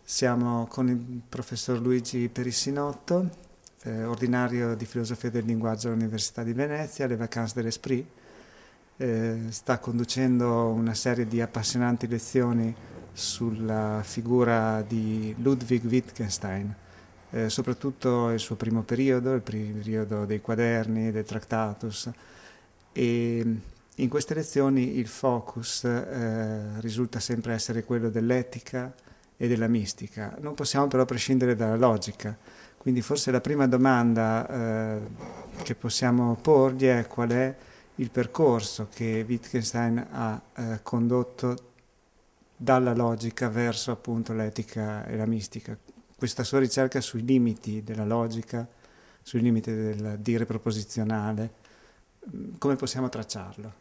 Siamo con il professor Luigi Perissinotto, ordinario di filosofia del linguaggio all'Università di Venezia, Le Vacances de l'Esprit. Sta conducendo una serie di appassionanti lezioni sulla figura di Ludwig Wittgenstein, soprattutto il suo primo periodo, il periodo dei quaderni, del Tractatus, e in queste lezioni il focus risulta sempre essere quello dell'etica e della mistica. Non possiamo però prescindere dalla logica, quindi forse la prima domanda che possiamo porgli è: qual è il percorso che Wittgenstein ha condotto dalla logica verso appunto l'etica e la mistica, questa sua ricerca sui limiti della logica, sui limiti del dire proposizionale, come possiamo tracciarlo?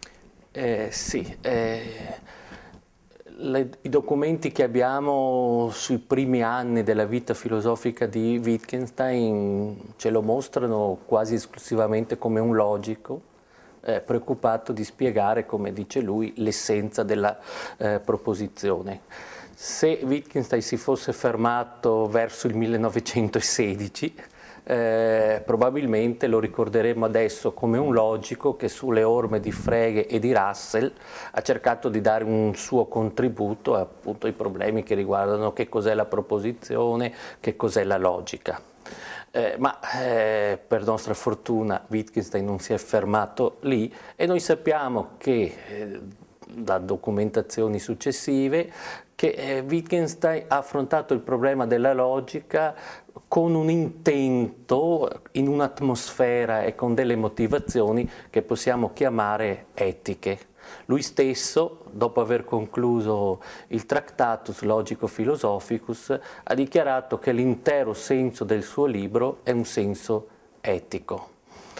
I documenti che abbiamo sui primi anni della vita filosofica di Wittgenstein ce lo mostrano quasi esclusivamente come un logico, preoccupato di spiegare, come dice lui, l'essenza della proposizione. Se Wittgenstein si fosse fermato verso il 1916, probabilmente lo ricorderemo adesso come un logico che sulle orme di Frege e di Russell ha cercato di dare un suo contributo appunto ai problemi che riguardano che cos'è la proposizione, che cos'è la logica. Per nostra fortuna Wittgenstein non si è fermato lì e noi sappiamo che da documentazioni successive che Wittgenstein ha affrontato il problema della logica con un intento, in un'atmosfera e con delle motivazioni che possiamo chiamare etiche. Lui stesso, dopo aver concluso il Tractatus Logico-Philosophicus, ha dichiarato che l'intero senso del suo libro è un senso etico.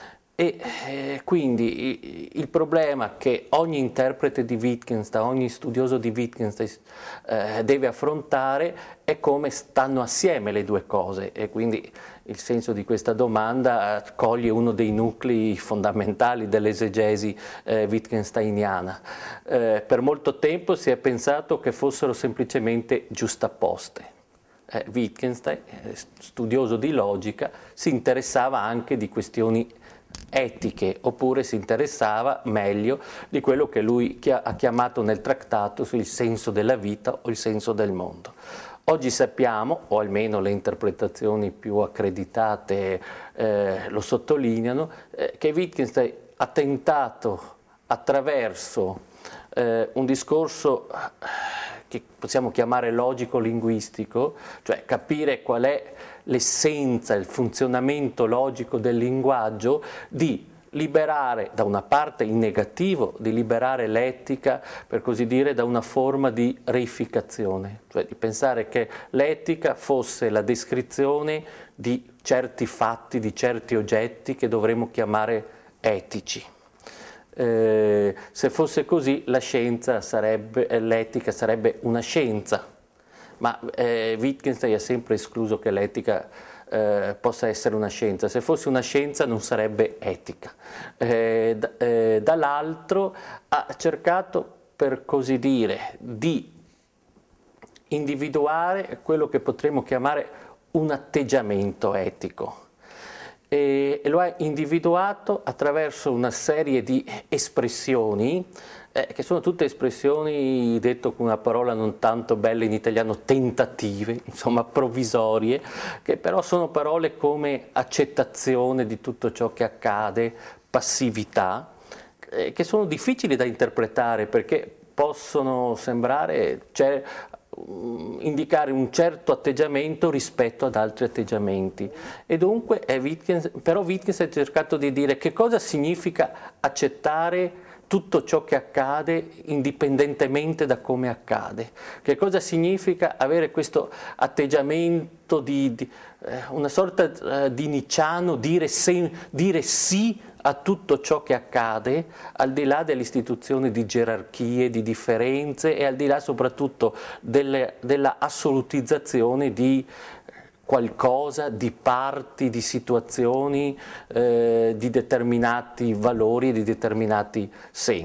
Quindi il problema che ogni interprete di Wittgenstein, ogni studioso di Wittgenstein deve affrontare è come stanno assieme le due cose, e quindi il senso di questa domanda coglie uno dei nuclei fondamentali dell'esegesi wittgensteiniana. Per molto tempo si è pensato che fossero semplicemente giustapposte. Wittgenstein, studioso di logica, si interessava anche di questioni etiche, oppure si interessava meglio di quello che lui ha chiamato nel Tractatus il senso della vita o il senso del mondo. Oggi sappiamo, o almeno le interpretazioni più accreditate lo sottolineano, che Wittgenstein ha tentato attraverso un discorso che possiamo chiamare logico-linguistico, cioè capire qual è l'essenza, il funzionamento logico del linguaggio, di liberare da una parte in negativo, di liberare l'etica, per così dire, da una forma di reificazione, cioè di pensare che l'etica fosse la descrizione di certi fatti, di certi oggetti che dovremmo chiamare etici. Se fosse così, l'etica sarebbe una scienza, ma Wittgenstein ha sempre escluso che l'etica possa essere una scienza. Se fosse una scienza non sarebbe etica. Dall'altro ha cercato, per così dire, di individuare quello che potremmo chiamare un atteggiamento etico. E lo ha individuato attraverso una serie di espressioni che sono tutte espressioni, detto con una parola non tanto bella in italiano, tentative, insomma provvisorie, che però sono parole come accettazione di tutto ciò che accade, passività, che sono difficili da interpretare perché possono sembrare indicare un certo atteggiamento rispetto ad altri atteggiamenti, e dunque però Wittgenstein ha cercato di dire che cosa significa accettare tutto ciò che accade indipendentemente da come accade, che cosa significa avere questo atteggiamento una sorta di Nietzscheano, dire sì a tutto ciò che accade, al di là dell'istituzione di gerarchie, di differenze, e al di là soprattutto della assolutizzazione di qualcosa, di parti, di situazioni, di determinati valori, di determinati sensi.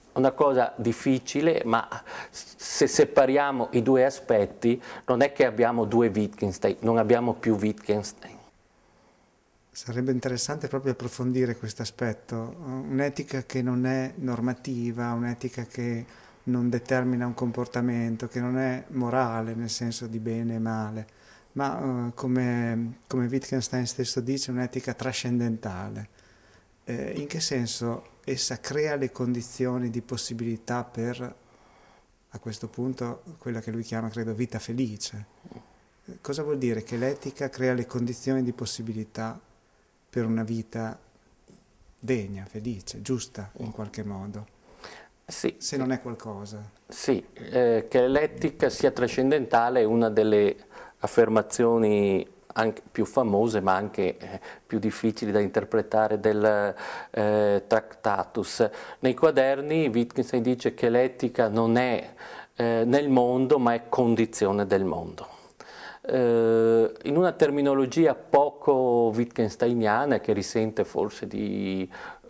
una cosa difficile, ma se separiamo i due aspetti non è che abbiamo due Wittgenstein, non abbiamo più Wittgenstein. Sarebbe interessante proprio approfondire questo aspetto, un'etica che non è normativa, un'etica che non determina un comportamento, che non è morale nel senso di bene e male, ma come Wittgenstein stesso dice, un'etica trascendentale. In che senso essa crea le condizioni di possibilità per, a questo punto, quella che lui chiama, credo, vita felice? Cosa vuol dire che l'etica crea le condizioni di possibilità per una vita degna, felice, giusta in qualche modo, Sì, se non è qualcosa? sì, che l'etica sia trascendentale è una delle affermazioni anche più famose ma anche più difficili da interpretare del Tractatus. Nei quaderni Wittgenstein dice che l'etica non è nel mondo ma è condizione del mondo. In una terminologia poco wittgensteiniana che risente forse di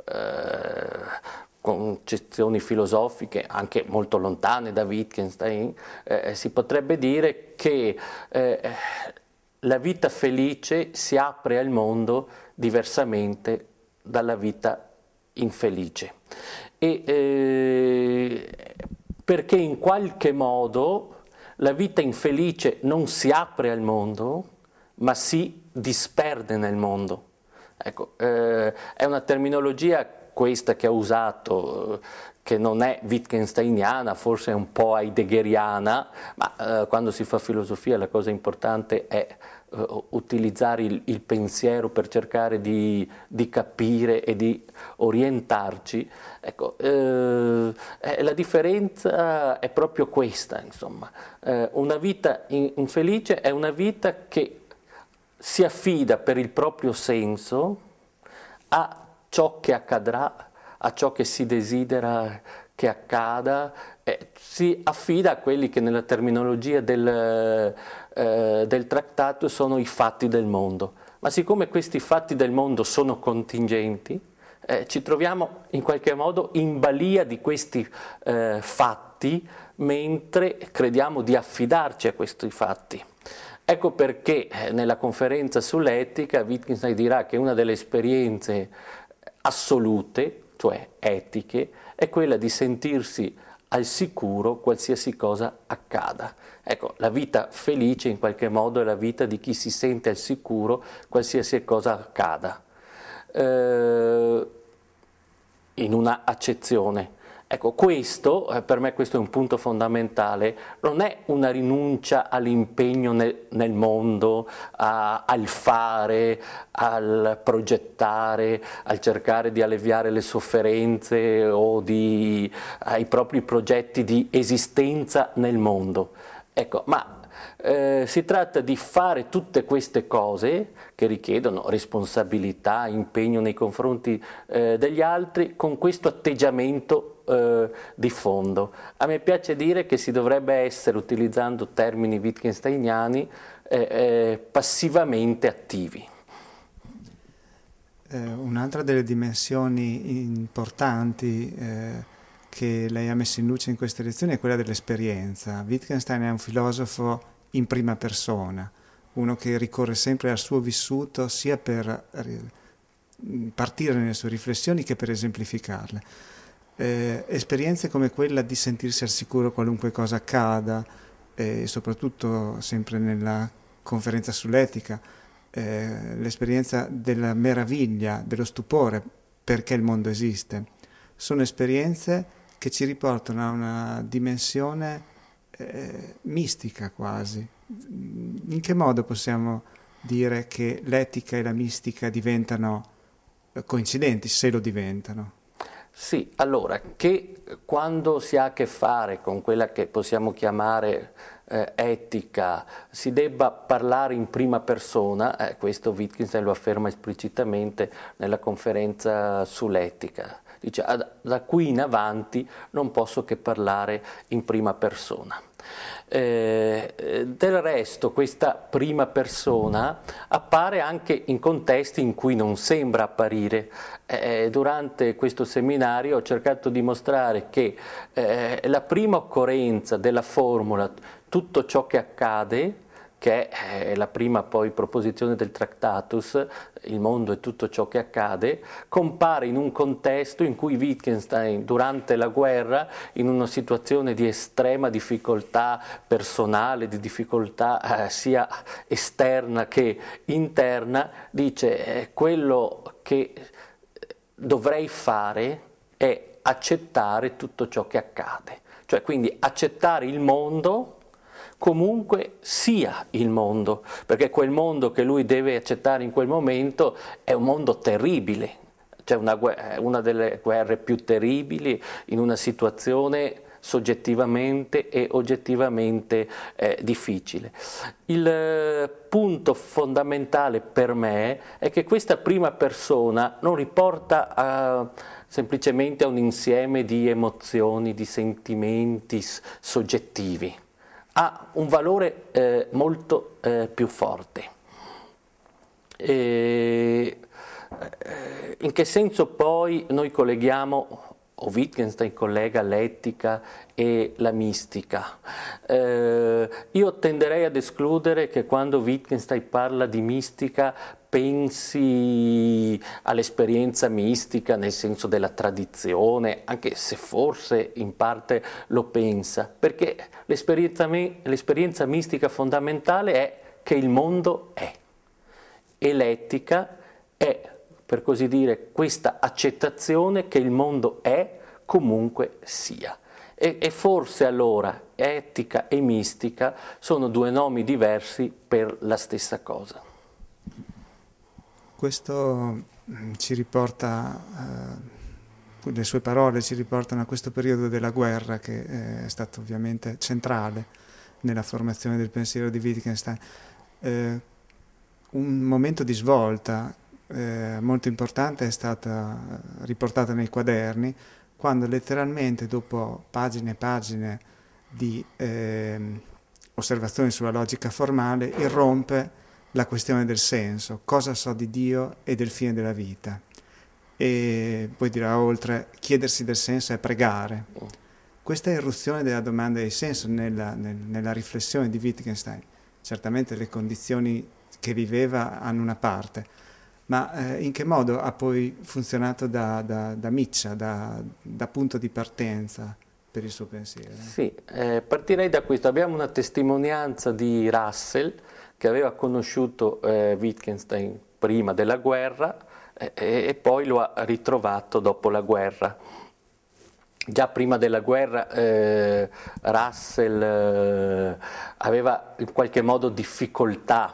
concezioni filosofiche anche molto lontane da Wittgenstein, si potrebbe dire che la vita felice si apre al mondo diversamente dalla vita infelice. Perché in qualche modo la vita infelice non si apre al mondo, ma si disperde nel mondo. Ecco, è una terminologia questa che ha usato, che non è wittgensteiniana, forse è un po' heideggeriana, ma quando si fa filosofia la cosa importante è utilizzare il pensiero per cercare di capire e di orientarci. Ecco, la differenza è proprio questa, insomma. Una vita infelice è una vita che si affida per il proprio senso a ciò che accadrà, a ciò che si desidera che accada, si affida a quelli che nella terminologia del trattato sono i fatti del mondo. Ma siccome questi fatti del mondo sono contingenti, ci troviamo in qualche modo in balia di questi fatti, mentre crediamo di affidarci a questi fatti. Ecco perché nella conferenza sull'etica Wittgenstein dirà che una delle esperienze assolute, cioè etiche, è quella di sentirsi al sicuro qualsiasi cosa accada. Ecco, la vita felice in qualche modo è la vita di chi si sente al sicuro qualsiasi cosa accada. In una accezione. Ecco, questo, per me questo è un punto fondamentale, non è una rinuncia all'impegno nel mondo, al fare, al progettare, al cercare di alleviare le sofferenze o ai propri progetti di esistenza nel mondo. Ecco, ma si tratta di fare tutte queste cose che richiedono responsabilità, impegno nei confronti degli altri con questo atteggiamento di fondo. A me piace dire che si dovrebbe essere, utilizzando termini wittgensteiniani, passivamente attivi. Un'altra delle dimensioni importanti che lei ha messo in luce in queste lezioni è quella dell'esperienza. Wittgenstein è un filosofo in prima persona, uno che ricorre sempre al suo vissuto sia per partire nelle sue riflessioni che per esemplificarle. Esperienze come quella di sentirsi al sicuro qualunque cosa accada, e soprattutto sempre nella conferenza sull'etica, l'esperienza della meraviglia, dello stupore perché il mondo esiste, sono esperienze che ci riportano a una dimensione mistica quasi. In che modo possiamo dire che l'etica e la mistica diventano coincidenti, se lo diventano? Sì, allora, che quando si ha a che fare con quella che possiamo chiamare etica, si debba parlare in prima persona, questo Wittgenstein lo afferma esplicitamente nella conferenza sull'etica. Dice, da qui in avanti non posso che parlare in prima persona. Del resto questa prima persona appare anche in contesti in cui non sembra apparire. Durante questo seminario ho cercato di mostrare che la prima occorrenza della formula tutto ciò che accade, che è la prima poi proposizione del Tractatus, il mondo è tutto ciò che accade, compare in un contesto in cui Wittgenstein, durante la guerra, in una situazione di estrema difficoltà personale, di difficoltà sia esterna che interna, dice quello che dovrei fare è accettare tutto ciò che accade, cioè quindi accettare il mondo comunque sia il mondo, perché quel mondo che lui deve accettare in quel momento è un mondo terribile, cioè una delle guerre più terribili in una situazione soggettivamente e oggettivamente difficile. Il punto fondamentale per me è che questa prima persona non riporta semplicemente a un insieme di emozioni, di sentimenti soggettivi, ha un valore molto più forte. In che senso poi noi colleghiamo, o Wittgenstein collega l'etica e la mistica? Io tenderei ad escludere che quando Wittgenstein parla di mistica pensi all'esperienza mistica nel senso della tradizione, anche se forse in parte lo pensa, perché l'esperienza mistica fondamentale è che il mondo è, e l'etica è, per così dire, questa accettazione che il mondo è comunque sia. E forse allora etica e mistica sono due nomi diversi per la stessa cosa. Questo ci riporta, le sue parole ci riportano a questo periodo della guerra che è stato ovviamente centrale nella formazione del pensiero di Wittgenstein. Un momento di svolta molto importante è stata riportata nei quaderni, quando letteralmente dopo pagine e pagine di osservazioni sulla logica formale irrompe la questione del senso, cosa so di Dio e del fine della vita. E poi dirà oltre, chiedersi del senso è pregare. Questa irruzione della domanda di senso nella riflessione di Wittgenstein, certamente le condizioni che viveva hanno una parte, ma in che modo ha poi funzionato da miccia, da punto di partenza per il suo pensiero? Sì, partirei da questo. Abbiamo una testimonianza di Russell, che aveva conosciuto Wittgenstein prima della guerra e poi lo ha ritrovato dopo la guerra. Già prima della guerra Russell aveva in qualche modo difficoltà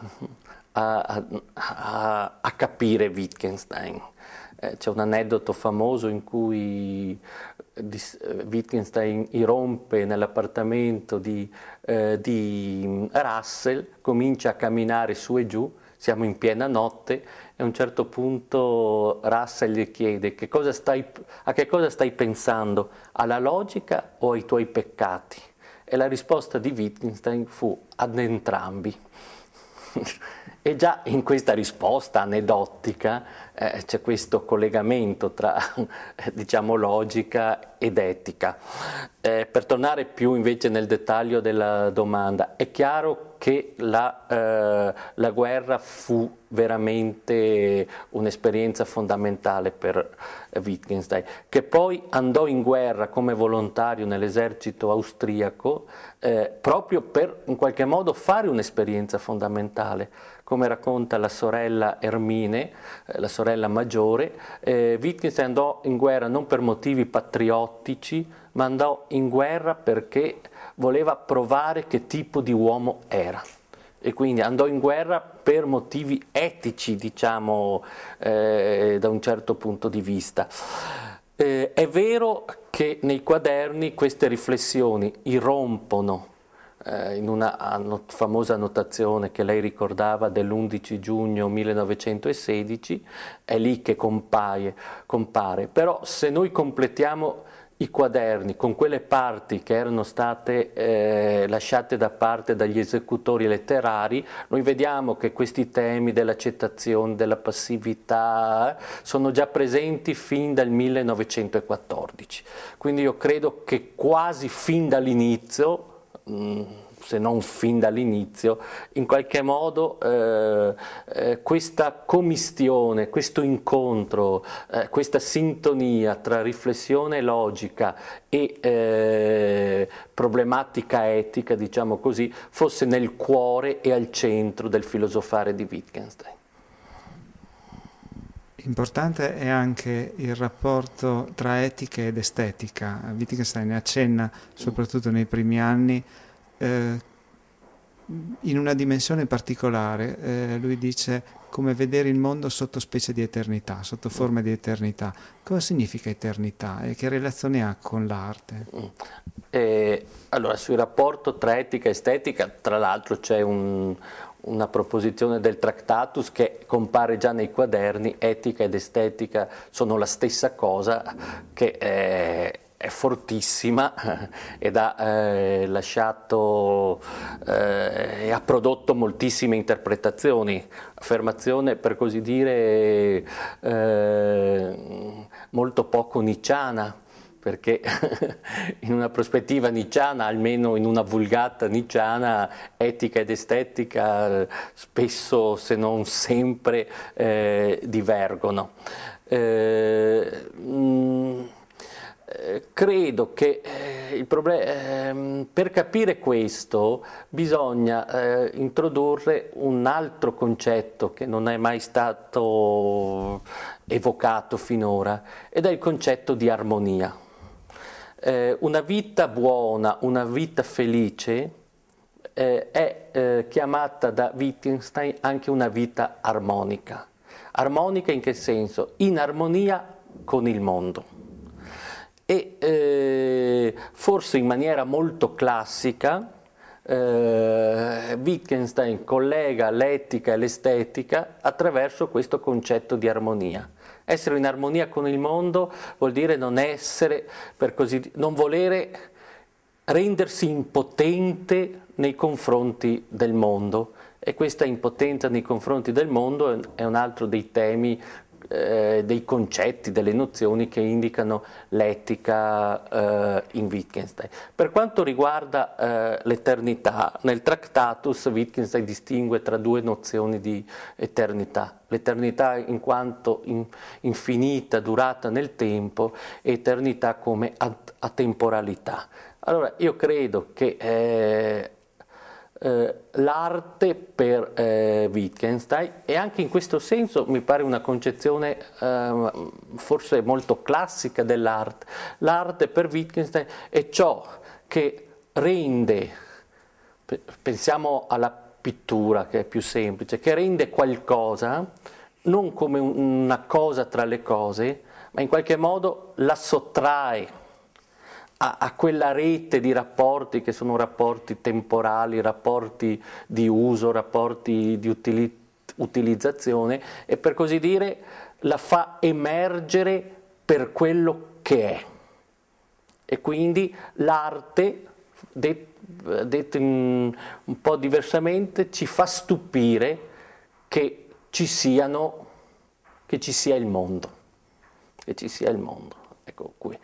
a capire Wittgenstein. C'è un aneddoto famoso in cui Wittgenstein irrompe nell'appartamento di Russell, comincia a camminare su e giù, siamo in piena notte e a un certo punto Russell gli chiede a che cosa stai pensando, alla logica o ai tuoi peccati? E la risposta di Wittgenstein fu ad entrambi. E già in questa risposta aneddotica c'è questo collegamento tra diciamo logica ed etica. Per tornare più invece nel dettaglio della domanda, è chiaro che la guerra fu veramente un'esperienza fondamentale per Wittgenstein, che poi andò in guerra come volontario nell'esercito austriaco proprio per in qualche modo fare un'esperienza fondamentale. Come racconta la sorella Ermine, la sorella maggiore, Wittgenstein andò in guerra non per motivi patriottici, ma andò in guerra perché voleva provare che tipo di uomo era. E quindi andò in guerra per motivi etici, diciamo, da un certo punto di vista. È vero che nei quaderni queste riflessioni irrompono in una famosa annotazione che lei ricordava dell'11 giugno 1916, è lì che compare. Però se noi completiamo i quaderni con quelle parti che erano state lasciate da parte dagli esecutori letterari, noi vediamo che questi temi dell'accettazione, della passività, sono già presenti fin dal 1914. Quindi io credo che quasi fin dall'inizio, se non fin dall'inizio, in qualche modo questa commistione, questo incontro, questa sintonia tra riflessione logica e problematica etica, diciamo così, fosse nel cuore e al centro del filosofare di Wittgenstein. Importante è anche il rapporto tra etica ed estetica. Wittgenstein ne accenna, soprattutto nei primi anni, in una dimensione particolare. Lui dice come vedere il mondo sotto specie di eternità, sotto forma di eternità. Cosa significa eternità e che relazione ha con l'arte? Allora, sul rapporto tra etica e estetica, tra l'altro c'è una proposizione del Tractatus che compare già nei quaderni: etica ed estetica sono la stessa cosa, che è fortissima ed ha lasciato e ha prodotto moltissime interpretazioni, affermazione per così dire molto poco nicciana, perché in una prospettiva nicciana, almeno in una vulgata nicciana, etica ed estetica spesso, se non sempre, divergono. Credo che il problema, per capire questo bisogna introdurre un altro concetto che non è mai stato evocato finora, ed è il concetto di armonia. Una vita buona, una vita felice è chiamata da Wittgenstein anche una vita armonica. Armonica in che senso? In armonia con il mondo. E forse in maniera molto classica Wittgenstein collega l'etica e l'estetica attraverso questo concetto di armonia. Essere in armonia con il mondo vuol dire non essere, per così dire, non volere rendersi impotente nei confronti del mondo, e questa impotenza nei confronti del mondo è un altro dei temi, dei concetti, delle nozioni che indicano l'etica in Wittgenstein. Per quanto riguarda l'eternità, nel Tractatus Wittgenstein distingue tra due nozioni di eternità: l'eternità in quanto infinita, durata nel tempo, e eternità come atemporalità. Allora, io credo che l'arte per Wittgenstein, e anche in questo senso mi pare una concezione forse molto classica dell'arte, l'arte per Wittgenstein è ciò che rende, pensiamo alla pittura che è più semplice, che rende qualcosa non come una cosa tra le cose, ma in qualche modo la sottrae a quella rete di rapporti che sono rapporti temporali, rapporti di uso, rapporti di utilizzazione, e per così dire la fa emergere per quello che è. E quindi l'arte, detto un po' diversamente, ci fa stupire che ci sia il mondo, che ci sia il mondo. Ecco qui.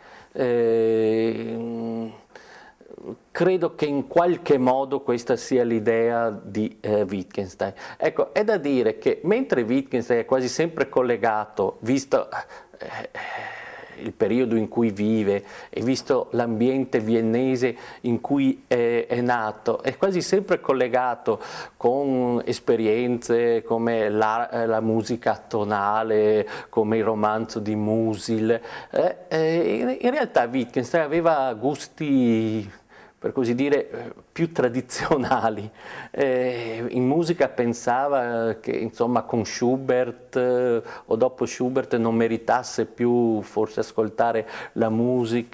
Credo che in qualche modo questa sia l'idea di Wittgenstein. Ecco, è da dire che mentre Wittgenstein è quasi sempre collegato, visto il periodo in cui vive e visto l'ambiente viennese in cui è nato, è quasi sempre collegato con esperienze come la musica tonale, come il romanzo di Musil. In realtà Wittgenstein aveva gusti, per così dire, più tradizionali. In musica pensava che, insomma, con Schubert o dopo Schubert non meritasse più forse ascoltare la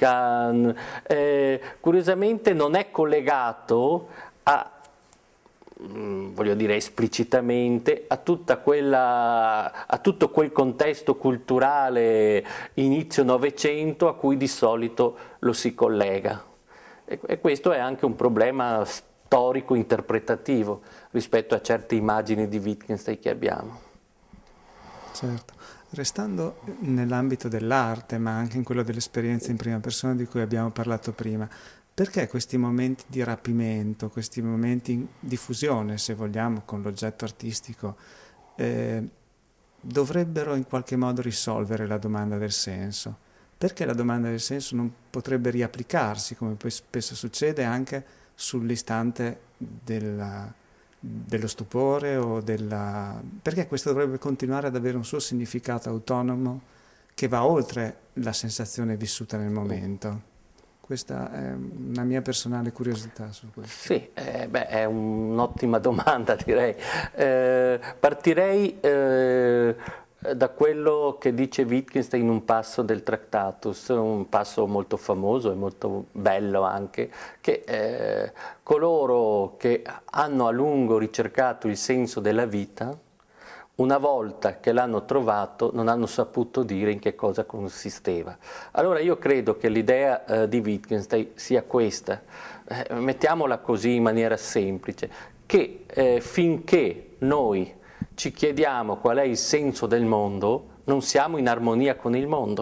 musica. Curiosamente non è collegato voglio dire esplicitamente, a tutto quel contesto culturale inizio Novecento a cui di solito lo si collega. E questo è anche un problema storico interpretativo rispetto a certe immagini di Wittgenstein che abbiamo. Certo. Restando nell'ambito dell'arte, ma anche in quello dell'esperienza in prima persona di cui abbiamo parlato prima, perché questi momenti di rapimento, questi momenti di fusione, se vogliamo, con l'oggetto artistico, dovrebbero in qualche modo risolvere la domanda del senso? Perché la domanda del senso non potrebbe riapplicarsi, come poi spesso succede, anche sull'istante dello stupore o perché questo dovrebbe continuare ad avere un suo significato autonomo che va oltre la sensazione vissuta nel momento. Questa è una mia personale curiosità su questo. Sì, è un'ottima domanda, direi. Partirei da quello che dice Wittgenstein in un passo del Tractatus, un passo molto famoso e molto bello anche, che coloro che hanno a lungo ricercato il senso della vita, una volta che l'hanno trovato non hanno saputo dire in che cosa consisteva. Allora io credo che l'idea di Wittgenstein sia questa, mettiamola così in maniera semplice, che finché noi ci chiediamo qual è il senso del mondo, non siamo in armonia con il mondo.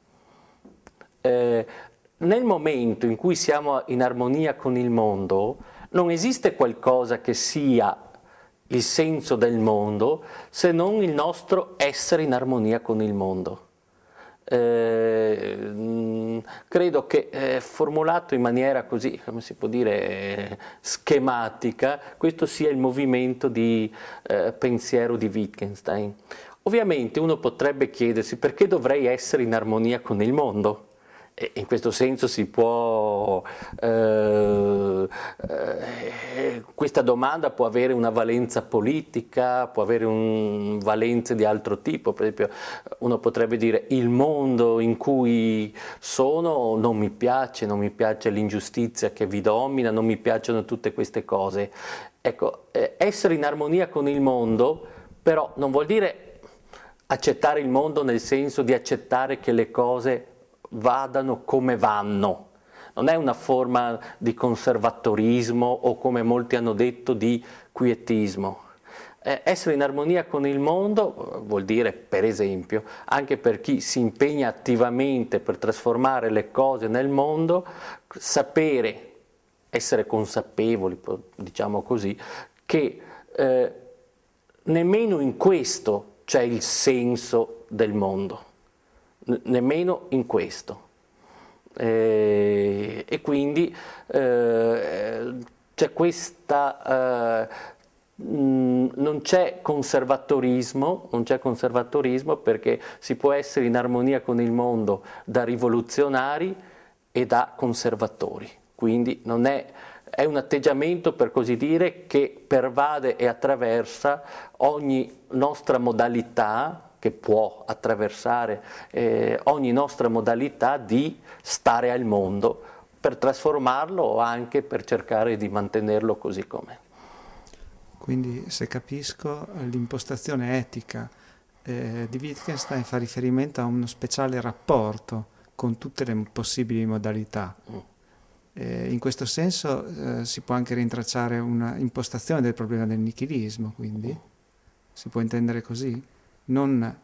Nel momento in cui siamo in armonia con il mondo, non esiste qualcosa che sia il senso del mondo se non il nostro essere in armonia con il mondo. Credo che formulato in maniera così, come si può dire, schematica, questo sia il movimento di pensiero di Wittgenstein. Ovviamente uno potrebbe chiedersi perché dovrei essere in armonia con il mondo. E in questo senso si può, questa domanda può avere una valenza politica, può avere valenze di altro tipo. Per esempio uno potrebbe dire il mondo in cui sono non mi piace l'ingiustizia che vi domina, non mi piacciono tutte queste cose. Ecco, essere in armonia con il mondo però non vuol dire accettare il mondo nel senso di accettare che le cose vadano come vanno. Non è una forma di conservatorismo o, come molti hanno detto, di quietismo. Essere in armonia con il mondo vuol dire, per esempio, anche per chi si impegna attivamente per trasformare le cose nel mondo, sapere, essere consapevoli, diciamo così, che nemmeno in questo c'è il senso del mondo. Nemmeno in questo. E quindi c'è questa non c'è conservatorismo perché si può essere in armonia con il mondo da rivoluzionari e da conservatori. Quindi non è un atteggiamento, per così dire, che pervade e attraversa ogni nostra modalità, che può attraversare ogni nostra modalità di stare al mondo, per trasformarlo o anche per cercare di mantenerlo così com'è. Quindi, se capisco, l'impostazione etica di Wittgenstein fa riferimento a uno speciale rapporto con tutte le possibili modalità. In questo senso si può anche rintracciare una impostazione del problema del nichilismo, quindi si può intendere così? Non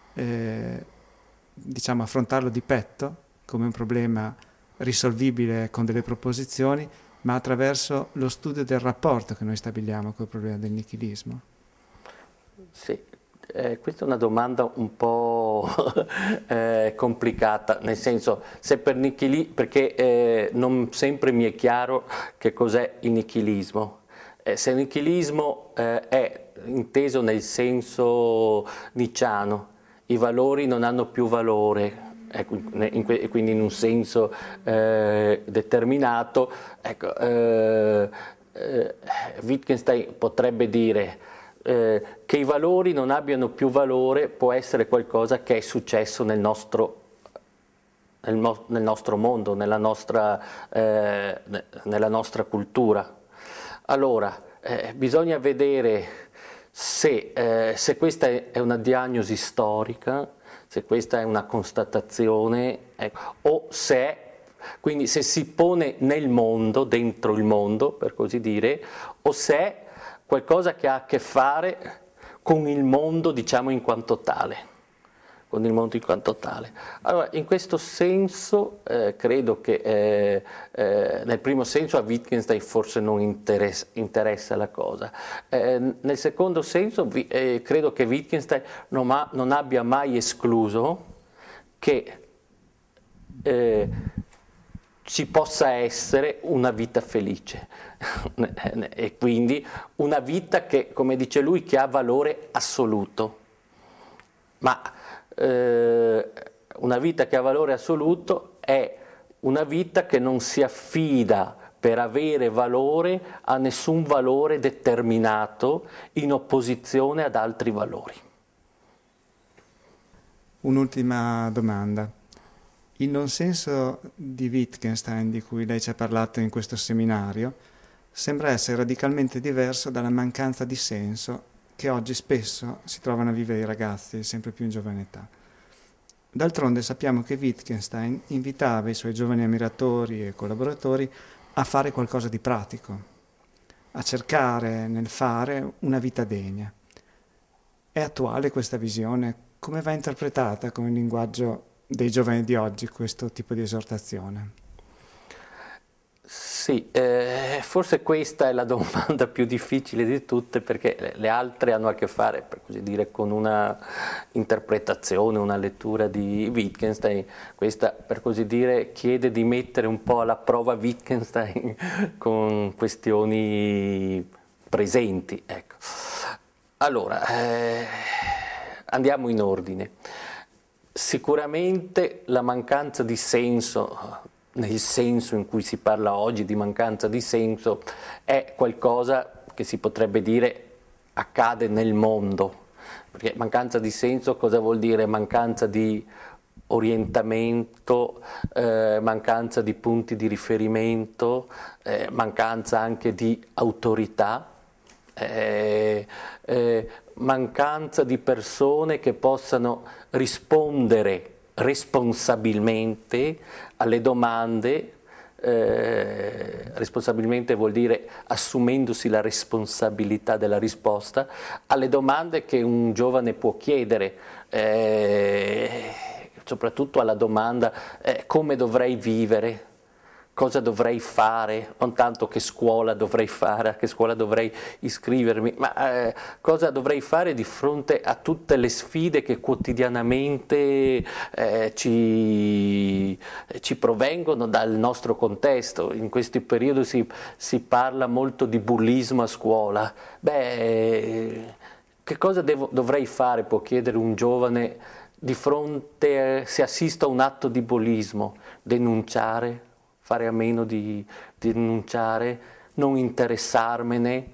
diciamo affrontarlo di petto come un problema risolvibile con delle proposizioni, ma attraverso lo studio del rapporto che noi stabiliamo col problema del nichilismo. Sì, questa è una domanda un po' complicata, nel senso, se per perché non sempre mi è chiaro che cos'è il nichilismo. Se il nichilismo è inteso nel senso nietzschiano, i valori non hanno più valore, quindi in un senso determinato, ecco, Wittgenstein potrebbe dire che i valori non abbiano più valore può essere qualcosa che è successo nel nostro mondo, nella nostra cultura. Allora, bisogna vedere se questa è una diagnosi storica, se questa è una constatazione, o quindi se si pone nel mondo, dentro il mondo, per così dire, o se è qualcosa che ha a che fare con il mondo, diciamo, in quanto tale. Con il mondo in quanto tale. Allora, in questo senso, credo che nel primo senso a Wittgenstein forse non interessa la cosa. Nel secondo senso, credo che Wittgenstein non abbia mai escluso che ci possa essere una vita felice e quindi una vita che, come dice lui, che ha valore assoluto. Ma una vita che ha valore assoluto è una vita che non si affida per avere valore a nessun valore determinato in opposizione ad altri valori. Un'ultima domanda. Il non senso di Wittgenstein, di cui lei ci ha parlato in questo seminario, sembra essere radicalmente diverso dalla mancanza di senso che oggi spesso si trovano a vivere i ragazzi sempre più in giovane età. D'altronde sappiamo che Wittgenstein invitava i suoi giovani ammiratori e collaboratori a fare qualcosa di pratico, a cercare nel fare una vita degna. È attuale questa visione? Come va interpretata con il linguaggio dei giovani di oggi questo tipo di esortazione? Sì, forse questa è la domanda più difficile di tutte, perché le altre hanno a che fare, per così dire, con una interpretazione, una lettura di Wittgenstein. Questa, per così dire, chiede di mettere un po' alla prova Wittgenstein con questioni presenti. Ecco. Allora, andiamo in ordine. Sicuramente la mancanza di senso, nel senso in cui si parla oggi di mancanza di senso, è qualcosa che si potrebbe dire accade nel mondo. Perché mancanza di senso cosa vuol dire? Mancanza di orientamento, mancanza di punti di riferimento, mancanza anche di autorità, mancanza di persone che possano rispondere responsabilmente alle domande. Responsabilmente vuol dire assumendosi la responsabilità della risposta alle domande che un giovane può chiedere, soprattutto alla domanda come dovrei vivere, cosa dovrei fare, non tanto che scuola dovrei fare, a che scuola dovrei iscrivermi, ma cosa dovrei fare di fronte a tutte le sfide che quotidianamente ci provengono dal nostro contesto. In questi periodi si parla molto di bullismo a scuola. Beh, che cosa dovrei fare, può chiedere un giovane, di fronte se assista a un atto di bullismo? Denunciare? Fare a meno di denunciare, non interessarmene,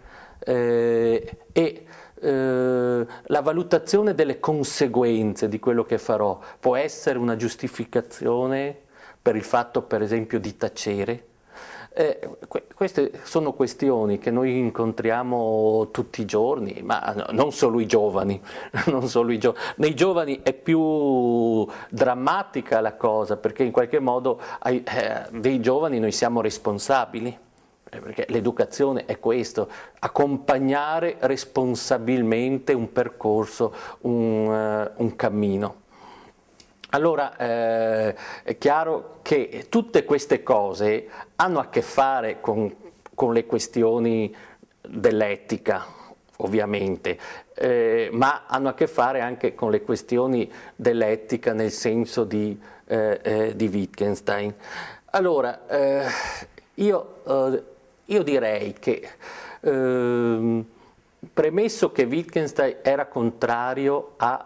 la valutazione delle conseguenze di quello che farò può essere una giustificazione per il fatto, per esempio, di tacere. Queste sono questioni che noi incontriamo tutti i giorni, ma non solo i giovani, nei giovani è più drammatica la cosa, perché in qualche modo dei giovani noi siamo responsabili, perché l'educazione è questo, accompagnare responsabilmente un percorso, un cammino. Allora è chiaro che tutte queste cose hanno a che fare con le questioni dell'etica, ovviamente, ma hanno a che fare anche con le questioni dell'etica nel senso di Wittgenstein. Allora, io direi che, premesso che Wittgenstein era contrario a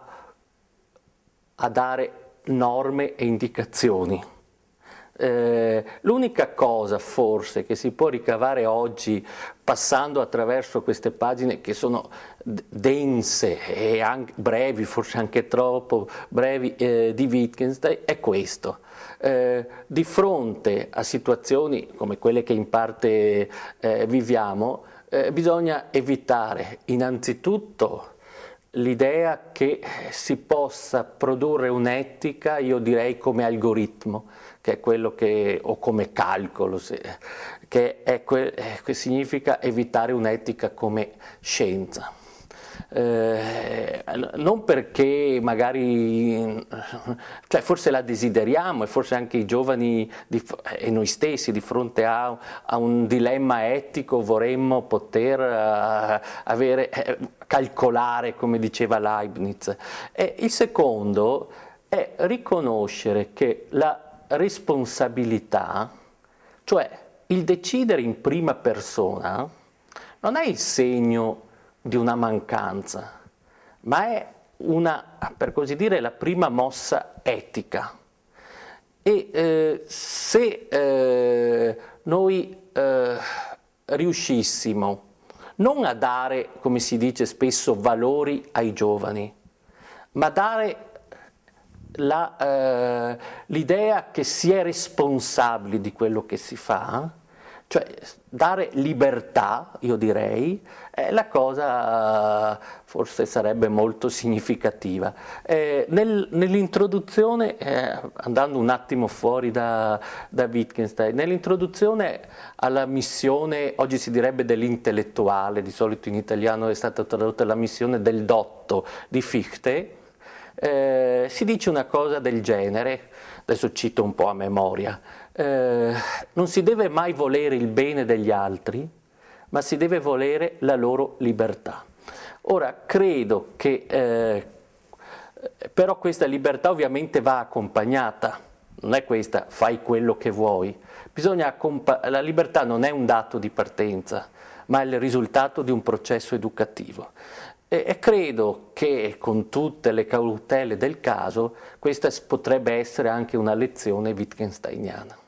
dare norme e indicazioni. L'unica cosa forse che si può ricavare oggi passando attraverso queste pagine che sono dense e anche brevi, forse anche troppo brevi, di Wittgenstein è questo. Di fronte a situazioni come quelle che in parte viviamo, bisogna evitare innanzitutto l'idea che si possa produrre un'etica, io direi come algoritmo, che è quello che, o come calcolo, che significa evitare un'etica come scienza. Non perché magari, cioè forse la desideriamo e forse anche i giovani e noi stessi di fronte a un dilemma etico vorremmo poter calcolare, come diceva Leibniz. E il secondo è riconoscere che la responsabilità, cioè il decidere in prima persona, non è il segno di una mancanza, ma è per così dire, la prima mossa etica. E se noi riuscissimo non a dare, come si dice spesso, valori ai giovani, ma dare l'idea che si è responsabili di quello che si fa, cioè dare libertà, io direi, la cosa forse sarebbe molto significativa. Nell'introduzione, andando un attimo fuori da Wittgenstein, nell'introduzione alla missione, oggi si direbbe dell'intellettuale, di solito in italiano è stata tradotta la missione del dotto di Fichte, si dice una cosa del genere, adesso cito un po' a memoria, non si deve mai volere il bene degli altri, ma si deve volere la loro libertà. Ora, credo che però questa libertà ovviamente va accompagnata, non è questa, fai quello che vuoi, la libertà non è un dato di partenza, ma è il risultato di un processo educativo. E credo che con tutte le cautele del caso questa potrebbe essere anche una lezione wittgensteiniana.